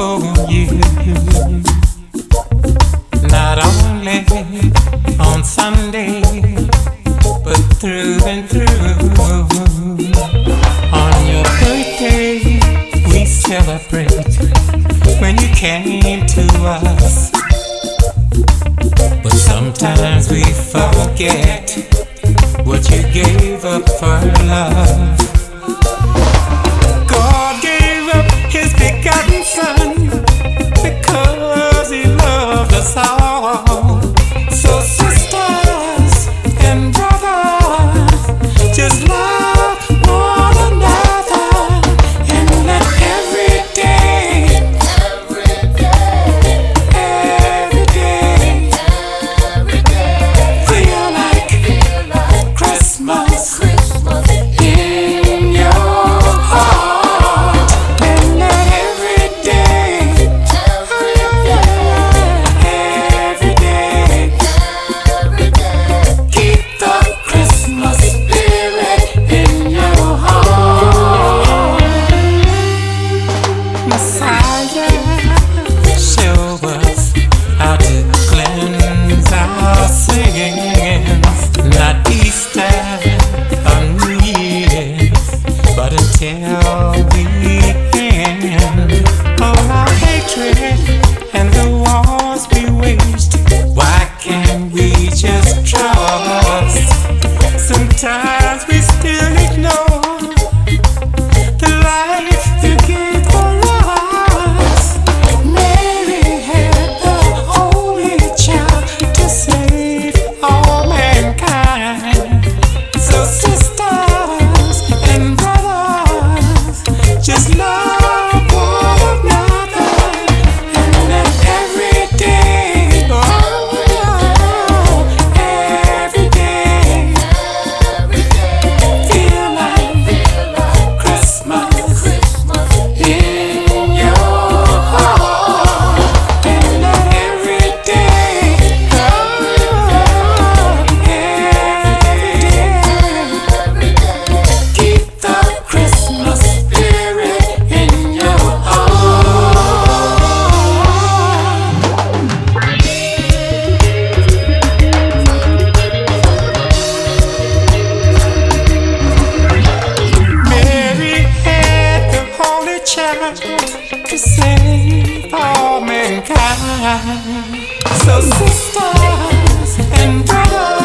you. Not only on Sunday, but through and through. On your birthday, we celebrate when you came to us. But sometimes we forget what you gave up for love. God gave up His begotten Son because He loved us all. So sisters and brothers, just love one another and let every day feel like Christmas in your heart. And let every day keep the Christmas spirit in your heart. Messiah, show us how to cleanse our sins. Not Easter or New Year's, but until we end all our hatred and the wars we waged. Why can't we just trust? Sometimes we still ignore the life you gave for us. Mary had the only child to save all mankind. So sisters and brothers, just love one another and let every day feel like Christmas in your heart. And let every day keep the Christmas spirit in your heart. Mary had the holy child to save all mankind. So sisters and brothers,